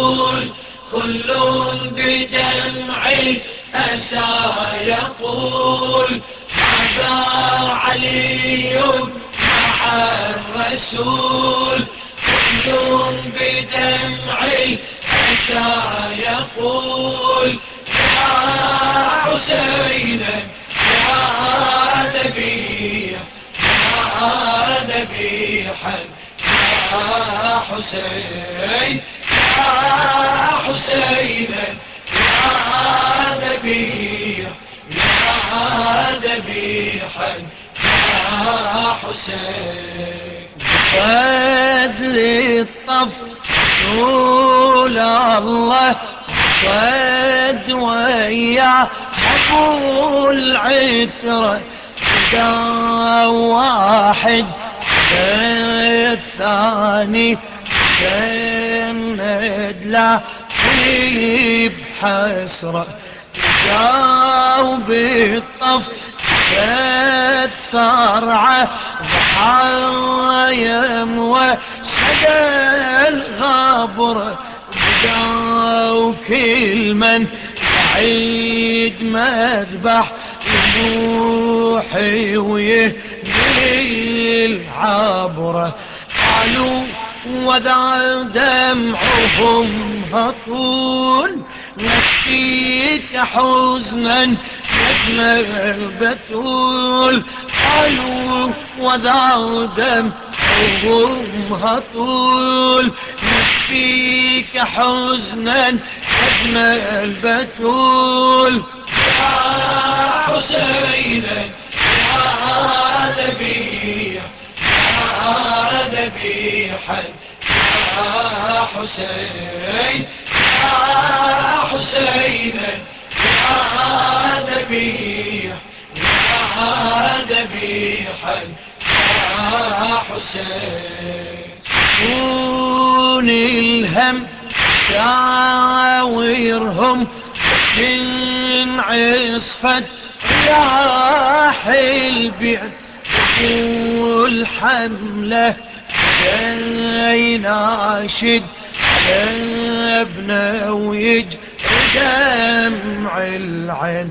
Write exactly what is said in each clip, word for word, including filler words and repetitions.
يقول، كل بدمع الأسى يقول، هذا علي مع الرسول. كل بدمع الأسى يقول، يا حسين يا ذبيح يا ذبيحا يا حسين يا حسين يا ذبيح يا ذبيحا يا حسين. فضل الطف رسول الله صد ويا أبو العترة، دا واحد الثاني جند لا في بحسرة، جاوب الطف جد صرعه ضحايم وسدى الغبر، بداو كل من يعيد مذبح يروحي ويهدي العبره. قالوا وذا دمعهم هطول، نفيك حزنا يدمع البتول. قالوا وذا دمعهم هطول، نفيك حزنا يدمع البتول. يا حسين يا ذبيح يا ذبيحا يا حسين يا حسين يا ذبيح يا ذبيحا يا حسين. كون الهم شاورهم من عصفة رياح البيت، والحملة جاي ناشد على ابنه ويجري دمع العين.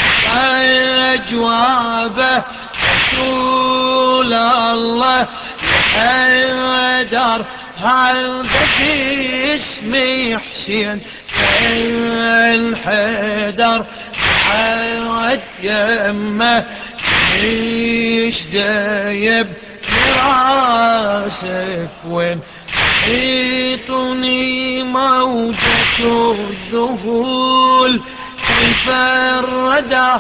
أجوابه رسول الله حيدر هذا اسمي حسين، الحيدر حيد يمه مش دايب راسك وين. حيطني موجة الذهول، كيف الردى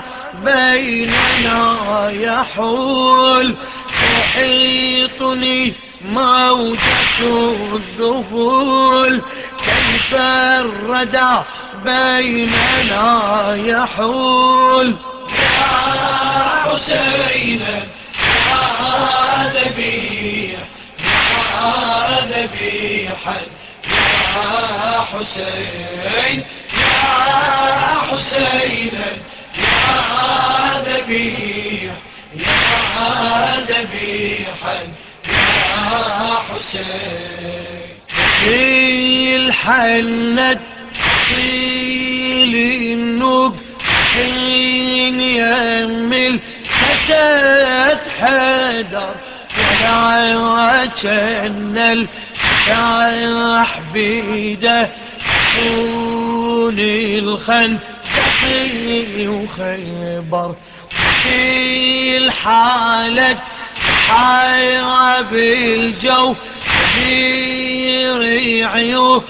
بيننا يحول. تحيطني موجة الذهول، كيف الردى بيننا يحول. يا حسين يا ذبيح يا ذبيحا يا حسين يا حسين يا ذبيح يا ذبيحا يا حسين. في الحنة طيل النوب حين يمل كسات حدر، ولا كان الشاح بيده حون الخندق وخيبر. في الحالة حيرة بالجو في عيون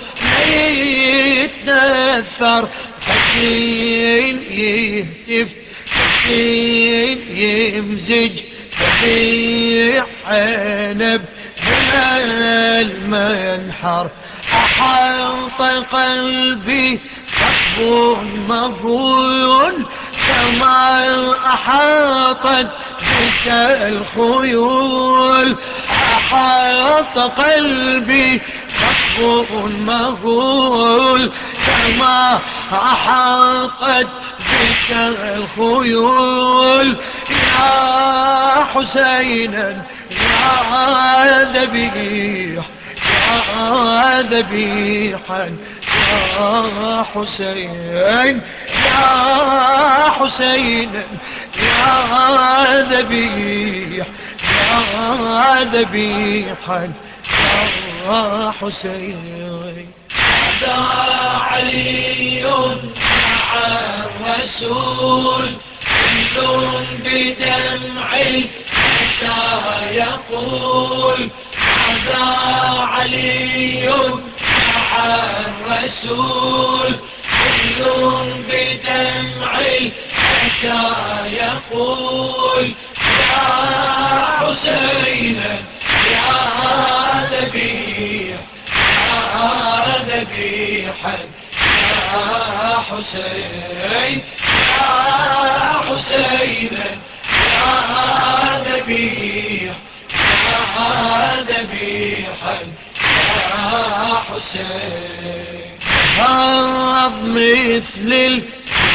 يتنثر، حسين يهتف حسين يمزج في عنب من المنحر. أحاط قلبي خطب مفعول، كما أحاطت بك الخيول. أحاط قلبي خطب مفعول، كما أحاطت بك الخيول. يا حسينا يا ذبيح يا ذبيحا يا حسين يا حسين يا ذبيح يا ذبيحا يا حسين. هذا علي مع الرسول كل بدمع الحسى يقول هذا علي مع الرسول كل بدمع الحسى يقول يا حسين يا ذبيح يا ذبيحا يا حسين يا حسين يا ذبيح يا ذبيحا يا حسين. هرب مثل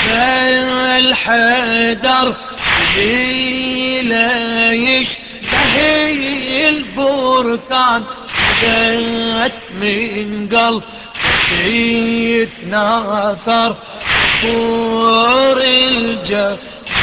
الحدر لا يشتهي البركان جت من قلب يتناثر فور الجو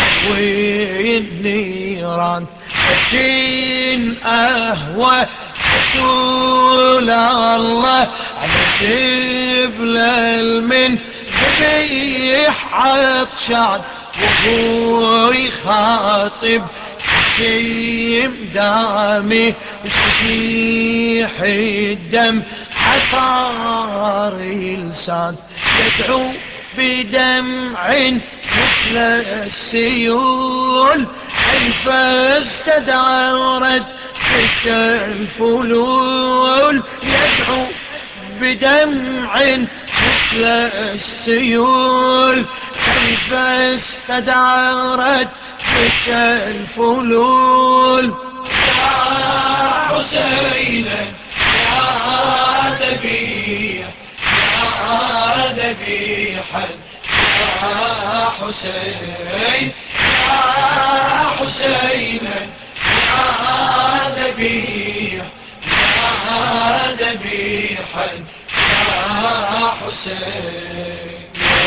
والنيران لكن أهوى رسول الله على جبل المن ذبيح عطشان وهو يخاطب شيم دامي يستفيح الدم حصار لسان يدعو بدمع مثل السيول كيف استدارت تلك الفلول يدعو بدمع مثل السيول كيف استدارت تلك الفلول. يا حسين يا ذبيح يا ذبيحا يا حسين يا حسين يا ذبيح يا ذبيحا يا حسين.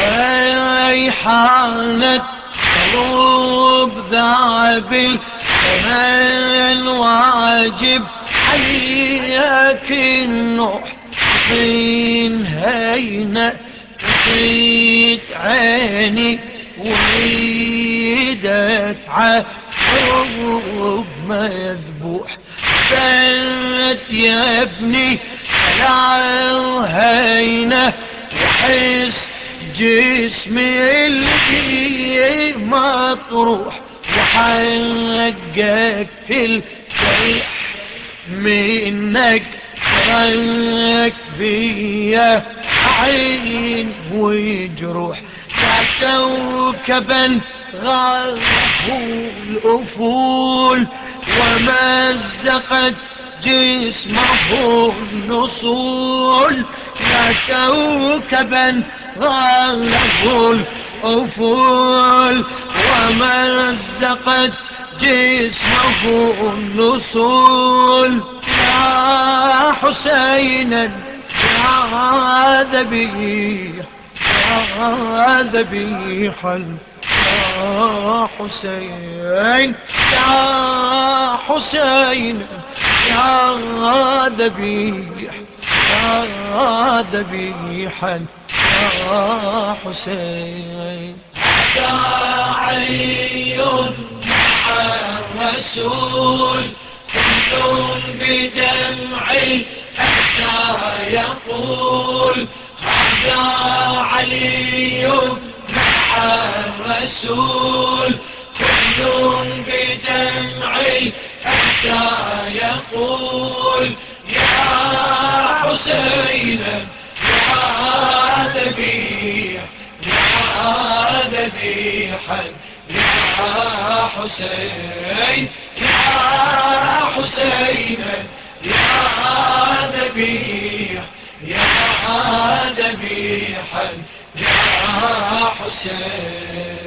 ريحانة قلوب ذاب الثمن واجب حياك النوح حين هينا تفيد عيني ويدك عقرب مذبوح فات يا ابني لا هينا وحس جسمي اللي مطروح وحققت الجريح منك ترك بيا عين وجروح يا كوكبا غرقه الأفول ومزقت جسمه النصول يا كوكبا غرقه الأفول ومزقت جسمه النصول. يا حسينا يا ذبيح يا ذبيحا يا حسين يا حسين يا ذبيح يا ذبيحا يا حسين. هذا علي مع الرسول كل بدمع الأسى يقول هذا علي مع الرسول كل بدمع الأسى يقول يا حسين يا ذبيح يا ذبيحا يا حسين يا حسين يا ذبيح يا ذبيحا يا حسين.